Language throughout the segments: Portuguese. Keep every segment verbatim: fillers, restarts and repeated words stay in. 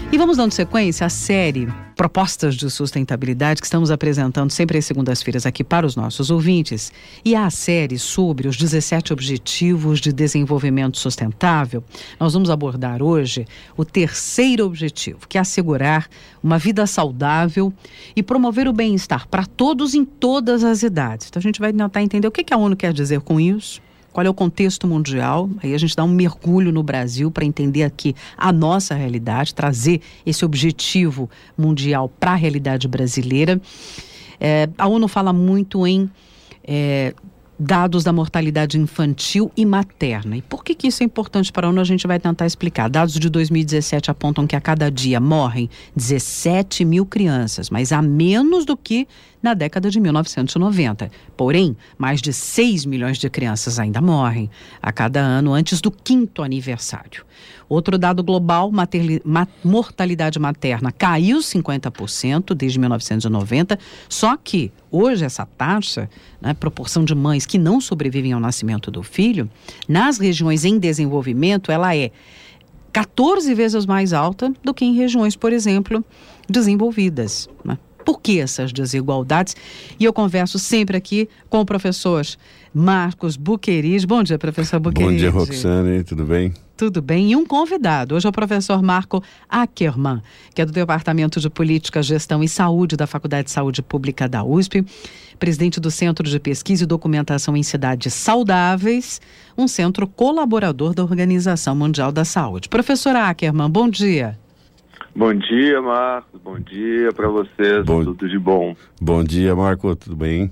E vamos dando sequência à série Propostas de Sustentabilidade que estamos apresentando sempre às segundas-feiras aqui para os nossos ouvintes. E a série sobre os dezessete Objetivos de Desenvolvimento Sustentável, nós vamos abordar hoje o terceiro objetivo, que é assegurar uma vida saudável e promover o bem-estar para todos em todas as idades. Então a gente vai tentar entender o que a ONU quer dizer com isso. Qual é o contexto mundial? Aí a gente dá um mergulho no Brasil para entender aqui a nossa realidade, trazer esse objetivo mundial para a realidade brasileira. É, a ONU fala muito em é, dados da mortalidade infantil e materna. E por que, que isso é importante para a ONU? A gente vai tentar explicar. Dados de dois mil e dezessete apontam que a cada dia morrem dezessete mil crianças, mas a menos do que na década de mil novecentos e noventa. Porém, mais de seis milhões de crianças ainda morrem a cada ano antes do quinto aniversário. Outro dado global, materli- ma- mortalidade materna caiu cinquenta por cento desde mil novecentos e noventa, só que hoje essa taxa, né, proporção de mães que não sobrevivem ao nascimento do filho, nas regiões em desenvolvimento, ela é quatorze vezes mais alta do que em regiões, por exemplo, desenvolvidas, né? Por que essas desigualdades? E eu converso sempre aqui com o professor Marcos Buqueriz. Bom dia, professor Buqueriz. Bom dia, Roxane, tudo bem? Tudo bem. E um convidado, hoje é o professor Marco Ackermann, que é do Departamento de Política, Gestão e Saúde da Faculdade de Saúde Pública da U S P, presidente do Centro de Pesquisa e Documentação em Cidades Saudáveis, um centro colaborador da Organização Mundial da Saúde. Professor Ackermann, bom dia. Bom dia, Marcos. Bom dia para vocês. Bom, tudo de bom. Bom dia, Marco. Tudo bem?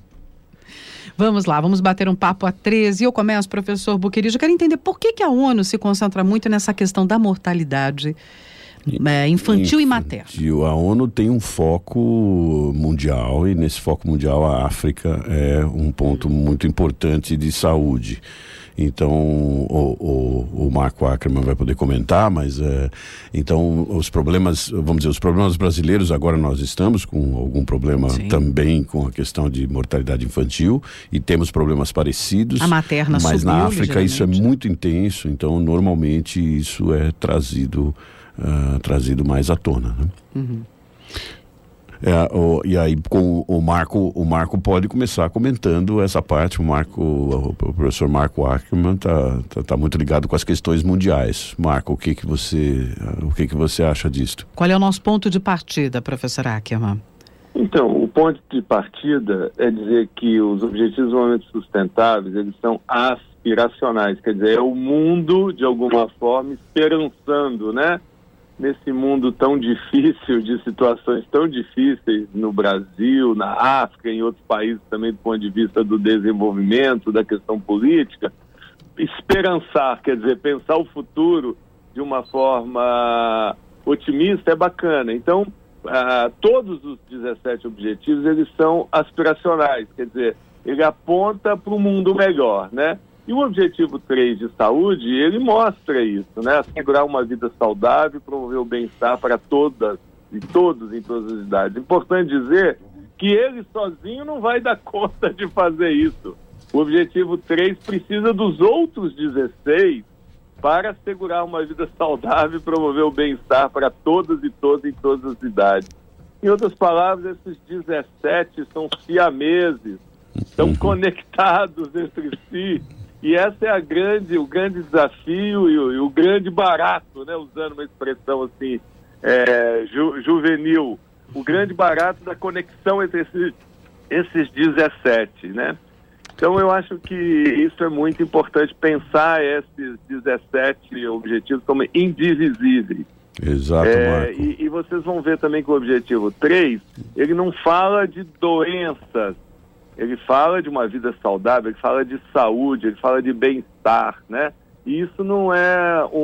Vamos lá, vamos bater um papo a treze. Eu começo, professor Buqueriz. Eu quero entender por que, que a ONU se concentra muito nessa questão da mortalidade é, infantil, infantil e materna. A ONU tem um foco mundial e nesse foco mundial a África é um ponto muito importante de saúde. Então, o, o, o Marco Ackermann vai poder comentar, mas é, então os problemas, vamos dizer, os problemas brasileiros, agora nós estamos com algum problema Sim. também com a questão de mortalidade infantil e temos problemas parecidos. A materna Mas subiu, na África isso é muito intenso, então normalmente isso é trazido, uh, trazido mais à tona, né? Uhum. É, o, e aí com o Marco, o Marco pode começar comentando essa parte. O Marco, o, o professor Marco Ackermann está tá, tá muito ligado com as questões mundiais. Marco, o que que você, o que que você acha disto? Qual é o nosso ponto de partida, professor Ackermann? Então, o ponto de partida é dizer que os Objetivos de Desenvolvimento Sustentáveis, eles são aspiracionais, quer dizer, é o mundo, de alguma forma, esperançando, né? Nesse mundo tão difícil, de situações tão difíceis no Brasil, na África, em outros países também do ponto de vista do desenvolvimento, da questão política, esperançar, quer dizer, pensar o futuro de uma forma otimista é bacana. Então, ah, todos os dezessete objetivos, eles são aspiracionais, quer dizer, ele aponta para um mundo melhor, né? E o objetivo três de saúde, ele mostra isso, né? Assegurar uma vida saudável, promover o bem-estar para todas e todos em todas as idades. Importante dizer que ele sozinho não vai dar conta de fazer isso. O objetivo três precisa dos outros dezesseis para assegurar uma vida saudável e promover o bem-estar para todas e todos em todas as idades. Em outras palavras, esses dezessete são siameses, estão conectados entre si. E essa é a grande, o grande desafio e o, e o grande barato, né? Usando uma expressão assim, é, ju, juvenil, o grande barato da conexão entre esses, esses dezessete, né? Então eu acho que isso é muito importante, pensar esses dezessete objetivos como indivisíveis. Exato, é, Marco. E, e vocês vão ver também que o objetivo três, ele não fala de doenças, ele fala de uma vida saudável, ele fala de saúde, ele fala de bem-estar, né? E isso não é um,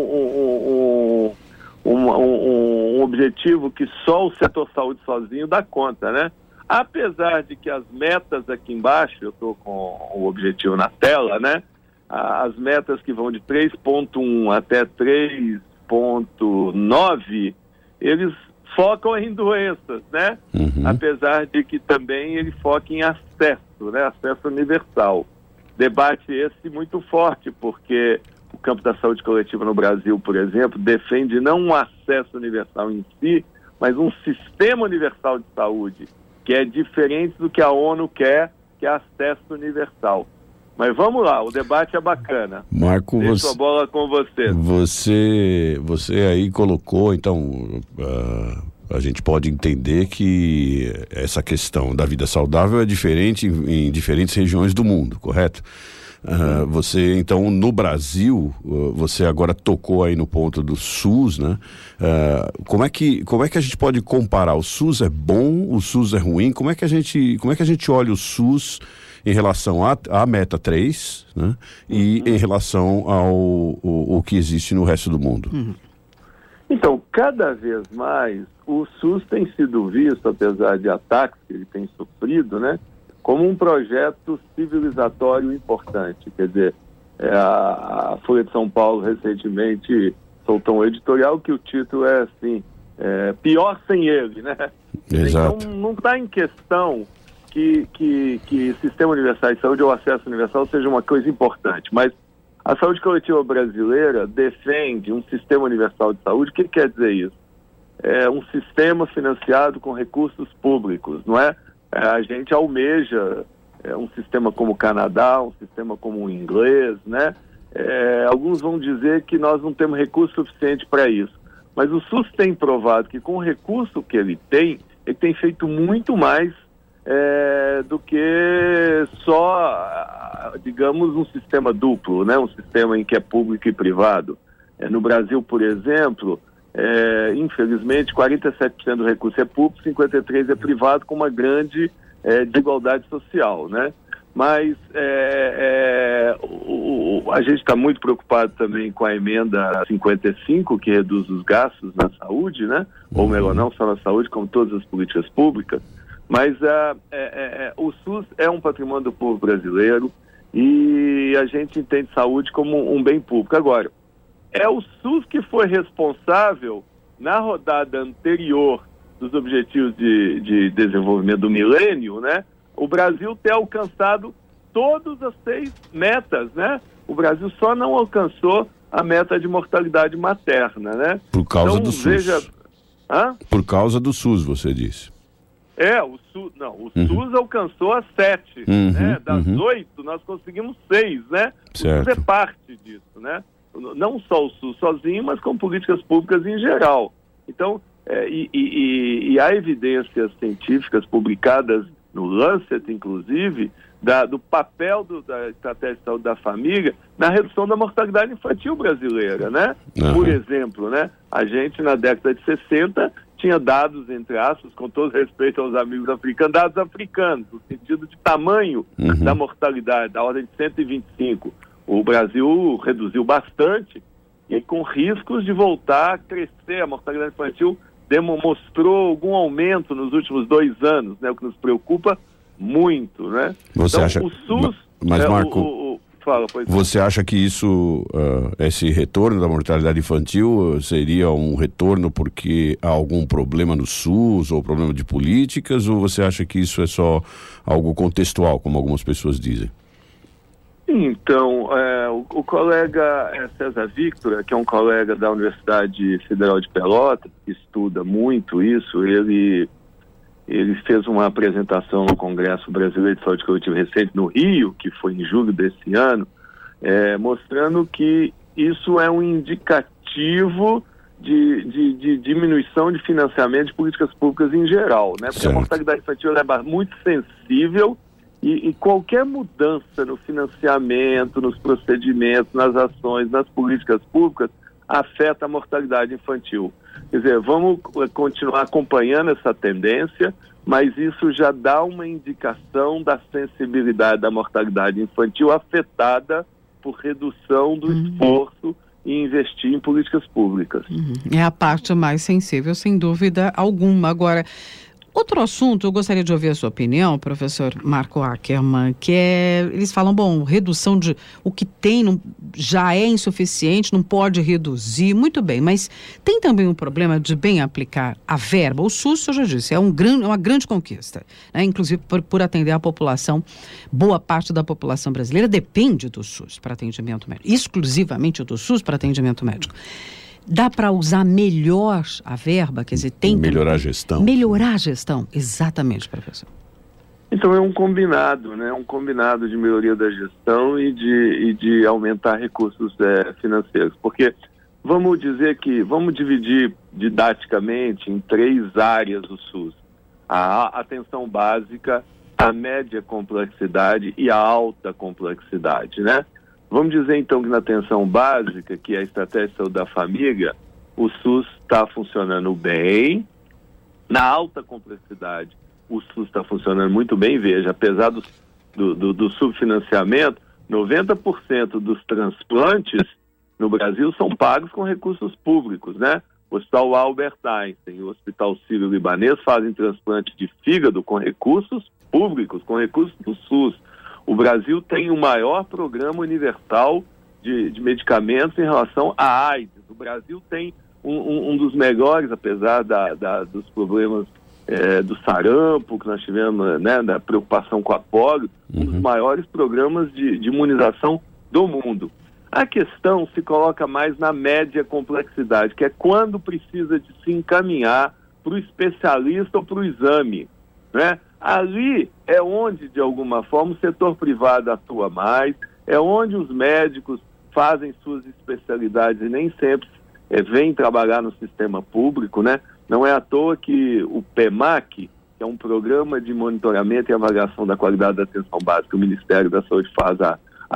um, um, um, um, um objetivo que só o setor saúde sozinho dá conta, né? Apesar de que as metas aqui embaixo, eu estou com o objetivo na tela, né? As metas que vão de três ponto um até três ponto nove, eles focam em doenças, né? Uhum. Apesar de que também ele foca em acesso, né? Acesso universal. Debate esse muito forte, porque o campo da saúde coletiva no Brasil, por exemplo, defende não um acesso universal em si, mas um sistema universal de saúde, que é diferente do que a ONU quer, que é acesso universal. Mas vamos lá, o debate é bacana. Marco, Deixo você, a bola com você. Você, você aí colocou, então, uh, a gente pode entender que essa questão da vida saudável é diferente em, em diferentes regiões do mundo, correto? Uh, você, então, no Brasil, uh, você agora tocou aí no ponto do SUS, né? Uh, como é que, como é que a gente pode comparar? O SUS é bom, o SUS é ruim? Como é que a gente, como é que a gente olha o SUS em relação à, à meta três, né? E uhum. em relação ao o, o que existe no resto do mundo? Uhum. Então, cada vez mais, o SUS tem sido visto, apesar de ataques que ele tem sofrido, né? Como um projeto civilizatório importante. Quer dizer, é, a, a Folha de São Paulo recentemente soltou um editorial que o título é assim, é, pior sem ele, né? Exato. Então não está em questão que, que, que sistema universal de saúde ou acesso universal seja uma coisa importante, mas a saúde coletiva brasileira defende um sistema universal de saúde. O que quer dizer isso? É um sistema financiado com recursos públicos, não é? A gente almeja é, um sistema como o Canadá, um sistema como o inglês, né? É, alguns vão dizer que nós não temos recurso suficiente para isso. Mas o SUS tem provado que com o recurso que ele tem, ele tem feito muito mais é, do que só, digamos, um sistema duplo, né? Um sistema em que é público e privado. É, no Brasil, por exemplo... É, infelizmente, quarenta e sete por cento do recurso é público, cinquenta e três por cento é privado, com uma grande é, desigualdade social, né? Mas é, é, o, o, a gente está muito preocupado também com a emenda cinquenta e cinco, que reduz os gastos na saúde, né? Ou melhor, não só na saúde, como todas as políticas públicas. Mas é, é, é, o SUS é um patrimônio do povo brasileiro e a gente entende saúde como um bem público. Agora, é o SUS que foi responsável, na rodada anterior dos Objetivos de, de Desenvolvimento do Milênio, né? O Brasil ter alcançado todas as seis metas, né? O Brasil só não alcançou a meta de mortalidade materna, né? Por causa então, do SUS. Veja... Hã? Por causa do SUS, você disse. É, o SUS, não, o uhum. SUS alcançou as sete, uhum, né? Das uhum. oito, nós conseguimos seis, né? Certo. O SUS é parte disso, né? Não só o SUS sozinho, mas com políticas públicas em geral. Então, é, e, e, e há evidências científicas publicadas no Lancet, inclusive, da, do papel do, da estratégia de saúde da família na redução da mortalidade infantil brasileira, né? Uhum. Por exemplo, né? A gente, na década de sessenta, tinha dados, entre aspas, com todo respeito aos amigos africanos, dados africanos, no sentido de tamanho uhum. da mortalidade, da ordem de cento e vinte e cinco. O Brasil reduziu bastante e com riscos de voltar a crescer. A mortalidade infantil demonstrou algum aumento nos últimos dois anos, né? O que nos preocupa muito, né? Você então, acha... o SUS... Mas, é, Marco, o, o, fala, pois você não. acha que isso, uh, esse retorno da mortalidade infantil seria um retorno porque há algum problema no SUS ou problema de políticas, ou você acha que isso é só algo contextual, como algumas pessoas dizem? Então, é, o, o colega é, César Victor, que é um colega da Universidade Federal de Pelotas, que estuda muito isso, ele, ele fez uma apresentação no Congresso Brasileiro de Saúde Coletiva recente no Rio, que foi em julho desse ano, é, mostrando que isso é um indicativo de, de, de diminuição de financiamento de políticas públicas em geral, né? Porque certo. A mortalidade infantil é muito sensível. E, e qualquer mudança no financiamento, nos procedimentos, nas ações, nas políticas públicas, afeta a mortalidade infantil. Quer dizer, vamos continuar acompanhando essa tendência, mas isso já dá uma indicação da sensibilidade da mortalidade infantil afetada por redução do uhum. esforço em investir em políticas públicas. Uhum. É a parte mais sensível, sem dúvida alguma. Agora, Outro assunto, eu gostaria de ouvir a sua opinião, professor Marco Ackermann, que é, eles falam, bom, redução de, o que tem não, já é insuficiente, não pode reduzir, muito bem, mas tem também um problema de bem aplicar a verba. O SUS, eu já disse, é, um gran, é uma grande conquista, né? Inclusive por, por atender a população, boa parte da população brasileira depende do SUS para atendimento médico, exclusivamente do SUS para atendimento médico. Dá para usar melhor a verba? Quer dizer, tem... Melhorar a gestão. Melhorar a gestão, exatamente, professor. Então é um combinado, né? Um combinado de melhoria da gestão e de, e de aumentar recursos é, financeiros. Porque vamos dizer que, vamos dividir didaticamente em três áreas o SUS. A atenção básica, a média complexidade e a alta complexidade, né? Vamos dizer, então, que na atenção básica, que é a estratégia de saúde da família, o SUS está funcionando bem. Na alta complexidade, o SUS está funcionando muito bem. Veja, apesar do, do, do, do subfinanciamento, noventa por cento dos transplantes no Brasil são pagos com recursos públicos, né? O Hospital Albert Einstein e o Hospital Sírio-Libanês fazem transplante de fígado com recursos públicos, com recursos do SUS. O Brasil tem o maior programa universal de, de medicamentos em relação à AIDS. O Brasil tem um, um, um dos melhores, apesar da, da, dos problemas é, do sarampo que nós tivemos, né, da preocupação com a polio, um dos maiores programas de, de imunização do mundo. A questão se coloca mais na média complexidade, que é quando precisa de se encaminhar para o especialista ou para o exame, né? Ali é onde, de alguma forma, o setor privado atua mais, é onde os médicos fazem suas especialidades e nem sempre é, vêm trabalhar no sistema público, né? Não é à toa que o PEMAC, que é um programa de monitoramento e avaliação da qualidade da atenção básica que o Ministério da Saúde faz há,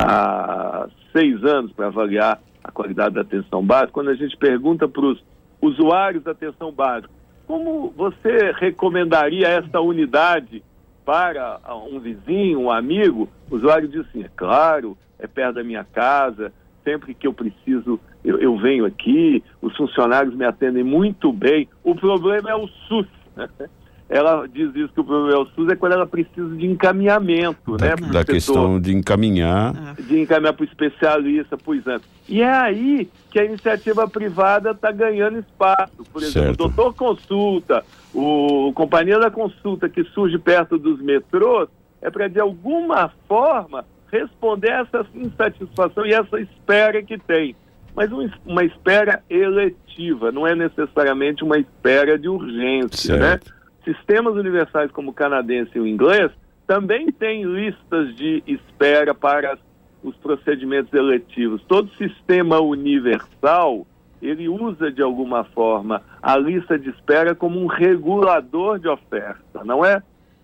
há seis anos para avaliar a qualidade da atenção básica, quando a gente pergunta para os usuários da atenção básica, como você recomendaria essa unidade para um vizinho, um amigo? O usuário diz assim, é claro, é perto da minha casa, sempre que eu preciso eu, eu venho aqui, os funcionários me atendem muito bem. O problema é o SUS. Ela diz isso, que o problema é o SUS, é quando ela precisa de encaminhamento, da, né? Da questão de encaminhar. De encaminhar para o especialista, para o exame. E é aí que a iniciativa privada está ganhando espaço. Por exemplo, certo. O doutor consulta, o Companhia da Consulta, que surge perto dos metrôs, é para, de alguma forma, responder a essa insatisfação e essa espera que tem. Mas um, uma espera eletiva, não é necessariamente uma espera de urgência, certo. Né? Sistemas universais como o canadense e o inglês também têm listas de espera para os procedimentos eletivos. Todo sistema universal, ele usa de alguma forma a lista de espera como um regulador de oferta, não é?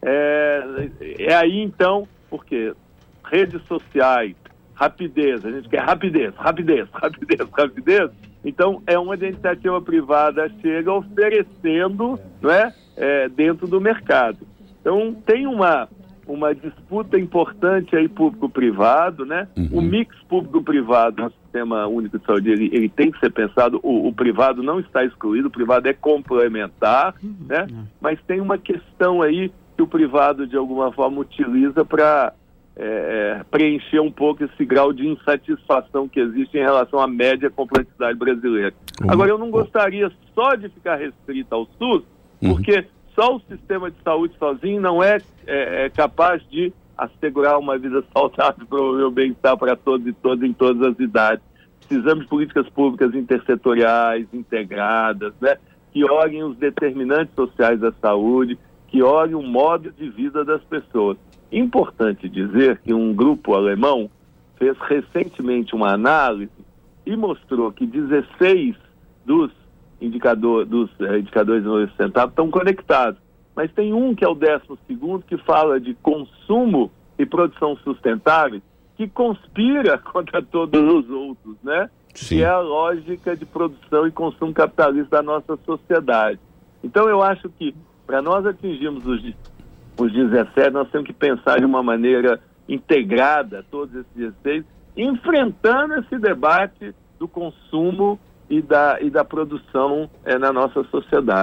É, é aí então, porque redes sociais, rapidez, a gente quer rapidez, rapidez, rapidez, rapidez. Então, é onde a iniciativa privada chega oferecendo, não é, é, dentro do mercado. Então, tem uma, uma disputa importante aí público-privado, né? Uhum. O mix público-privado no Sistema Único de Saúde, ele, ele tem que ser pensado, o, o privado não está excluído, o privado é complementar, uhum. né? Mas tem uma questão aí que o privado, de alguma forma, utiliza para... É, é, preencher um pouco esse grau de insatisfação que existe em relação à média complexidade brasileira. Uhum. Agora, eu não gostaria só de ficar restrita ao SUS, uhum. porque só o sistema de saúde sozinho não é, é, é capaz de assegurar uma vida saudável para o meu bem-estar para todos e todas em todas as idades. Precisamos de políticas públicas intersetoriais, integradas, né, que olhem os determinantes sociais da saúde, que olhem o modo de vida das pessoas. Importante dizer que um grupo alemão fez recentemente uma análise e mostrou que dezesseis dos, indicador, dos eh, indicadores de desenvolvimento sustentável estão conectados. Mas tem um que é o décimo segundo, que fala de consumo e produção sustentável, que conspira contra todos os outros, né? Sim. Que é a lógica de produção e consumo capitalista da nossa sociedade. Então eu acho que para nós atingirmos os os dezessete, nós temos que pensar de uma maneira integrada todos esses dezesseis, enfrentando esse debate do consumo e da, e da produção é, na nossa sociedade.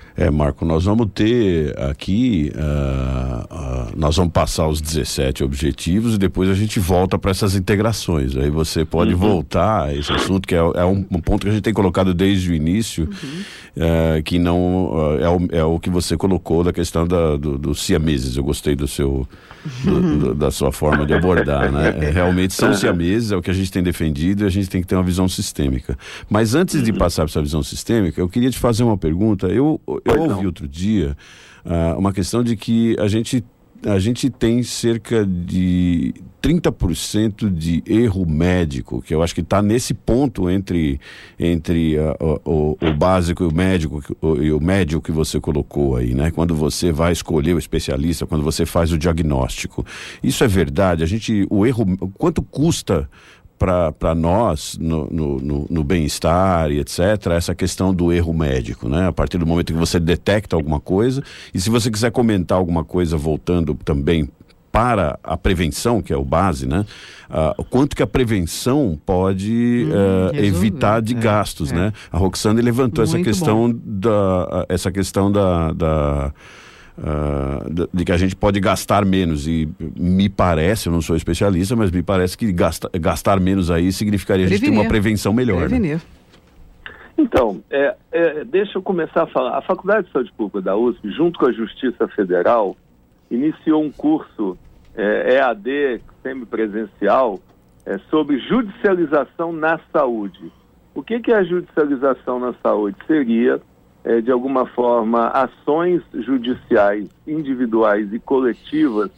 É, Marco, nós vamos ter aqui, uh, uh, nós vamos passar os dezessete objetivos e depois a gente volta para essas integrações. Aí você pode uhum. voltar a esse assunto, que é, é um, um ponto que a gente tem colocado desde o início, uhum. uh, que não uh, é, o, é o que você colocou da questão da, do, dos siameses. Eu gostei do seu, do, do, da sua forma de abordar, né? É, realmente são siameses, é o que a gente tem defendido e a gente tem que ter uma visão sistêmica. Mas antes de passar para essa visão sistêmica, eu queria te fazer uma pergunta. Eu Eu ouvi outro dia uh, uma questão de que a gente, a gente tem cerca de trinta por cento de erro médico, que eu acho que está nesse ponto entre, entre uh, o, o básico e o médico o, e o médio que você colocou aí, né? Quando você vai escolher o especialista, quando você faz o diagnóstico. Isso é verdade? A gente, o erro, quanto custa para nós, no, no, no bem-estar e etcétera, essa questão do erro médico, né? A partir do momento que você detecta alguma coisa, e se você quiser comentar alguma coisa voltando também para a prevenção, que é o base, né? Uh, quanto que a prevenção pode hum, uh, evitar de é, gastos, é. né? A Roxane levantou Muito essa questão bom. da, essa questão da, da Uh, de que a gente pode gastar menos, e me parece, eu não sou especialista, mas me parece que gasta, gastar menos aí significaria Prevenir. a gente ter uma prevenção melhor. Prevenir. Né? Então, é, é, deixa eu começar a falar. A Faculdade de Saúde Pública da U S P, junto com a Justiça Federal, iniciou um curso é, E A D, semipresencial, é, sobre judicialização na saúde. O que, que é a judicialização na saúde? Seria É, de alguma forma, ações judiciais individuais e coletivas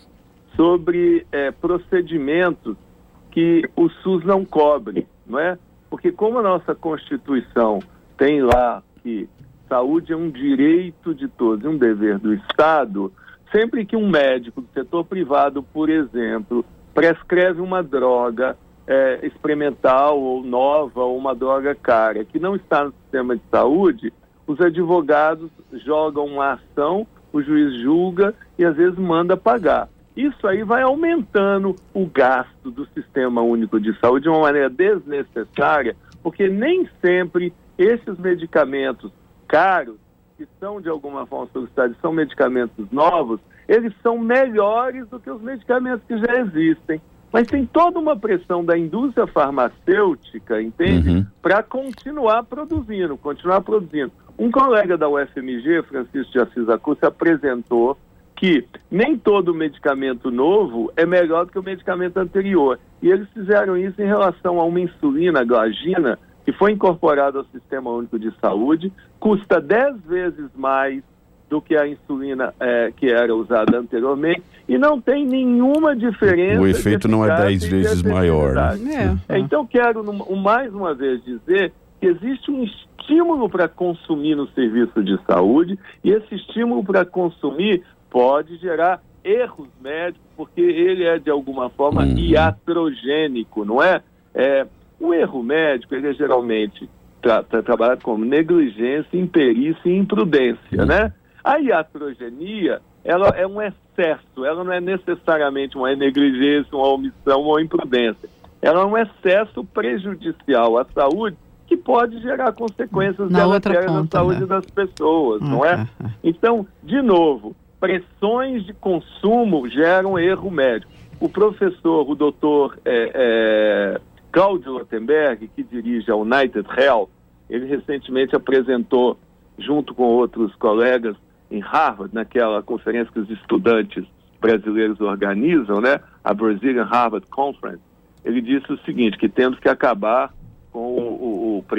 sobre é, procedimentos que o SUS não cobre, não é? Porque como a nossa Constituição tem lá que saúde é um direito de todos e um dever do Estado, sempre que um médico do setor privado, por exemplo, prescreve uma droga é, experimental ou nova ou uma droga cara que não está no sistema de saúde, os advogados jogam uma ação, o juiz julga e às vezes manda pagar. Isso aí vai aumentando o gasto do Sistema Único de Saúde de uma maneira desnecessária, porque nem sempre esses medicamentos caros, que são de alguma forma solicitados, são medicamentos novos, eles são melhores do que os medicamentos que já existem. Mas tem toda uma pressão da indústria farmacêutica, entende? Uhum. Para continuar produzindo, continuar produzindo. Um colega da U F M G, Francisco de Assis Acucci, apresentou que nem todo medicamento novo é melhor do que o medicamento anterior. E eles fizeram isso em relação a uma insulina, a glagina, que foi incorporada ao Sistema Único de Saúde, custa dez vezes mais do que a insulina é, que era usada anteriormente, e não tem nenhuma diferença. O efeito não é dez vezes maior. Né? É. É, então, quero mais uma vez dizer que existe um estímulo para consumir no serviço de saúde, e esse estímulo para consumir pode gerar erros médicos, porque ele é, de alguma forma, uhum. iatrogênico, não é? é? O erro médico, ele é geralmente tra tra trabalhado como negligência, imperícia e imprudência, uhum. né? A iatrogenia, ela é um excesso, ela não é necessariamente uma negligência, uma omissão ou imprudência. Ela é um excesso prejudicial à saúde que pode gerar consequências deletérias na saúde né? das pessoas, uhum. não é? Então, de novo, pressões de consumo geram erro médico. O professor, o doutor é, é, Cláudio Rotenberg, que dirige a United Health, ele recentemente apresentou, junto com outros colegas, em Harvard, naquela conferência que os estudantes brasileiros organizam, né? A Brazilian Harvard Conference, ele disse o seguinte, que temos que acabar com o, o,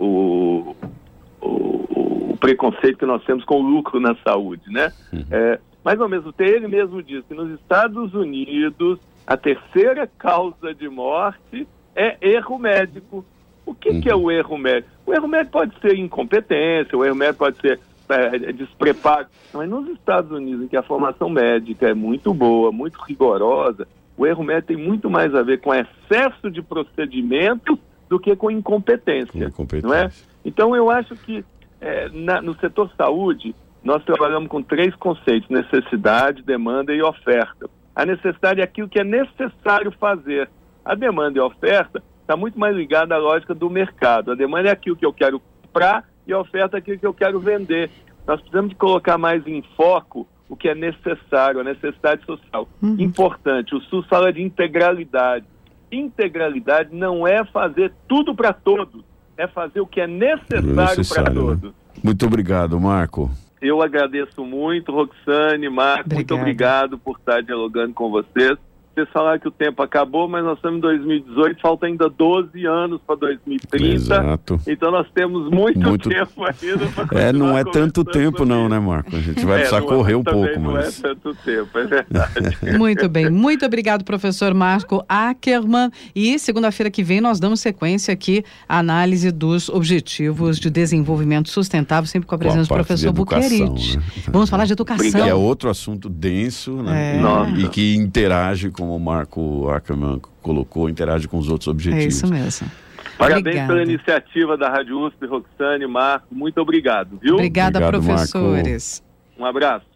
o, o, o, o preconceito que nós temos com o lucro na saúde, né? Uhum. É, mas, ao mesmo tempo, ele mesmo disse que nos Estados Unidos a terceira causa de morte é erro médico. O que, uhum. que é o erro médico? O erro médico pode ser incompetência, o erro médico pode ser é, despreparo. Mas nos Estados Unidos, em que a formação médica é muito boa, muito rigorosa, o erro médico tem muito mais a ver com excesso de procedimento do que com incompetência, incompetência. Não é? Então, eu acho que é, na, no setor saúde, nós trabalhamos com três conceitos: necessidade, demanda e oferta. A necessidade é aquilo que é necessário fazer. A demanda e a oferta está muito mais ligada à lógica do mercado. A demanda é aquilo que eu quero comprar e a oferta é aquilo que eu quero vender. Nós precisamos de colocar mais em foco o que é necessário, a necessidade social. Uhum. Importante, o SUS fala de integralidade. Integralidade não é fazer tudo para todos, é fazer o que é necessário para todos. Né? Muito obrigado, Marco. Eu agradeço muito, Roxane, Marco, Obrigada. Muito obrigado por estar dialogando com vocês. Vocês falaram que o tempo acabou, mas nós estamos em dois mil e dezoito, falta ainda doze anos para dois mil e trinta. Exato. Então nós temos muito, muito... tempo ainda para continuar. É, não é tanto tempo não, né, Marco? A gente vai é, precisar correr é, um pouco, não mas... Não é tanto tempo, é verdade. Muito bem, muito obrigado, professor Marco Ackermann. E segunda-feira que vem nós damos sequência aqui à análise dos Objetivos de Desenvolvimento Sustentável, sempre com a presença com a do professor Buquerite. Né? Vamos falar de educação. Que é outro assunto denso, né? É. E que interage com como o Marco Ackermann colocou, interage com os outros objetivos. É isso mesmo. Parabéns Obrigada. Pela iniciativa da Rádio U S P, Roxane, Marco, muito obrigado, viu? Obrigada, Obrigado, professores. Marco. Um abraço.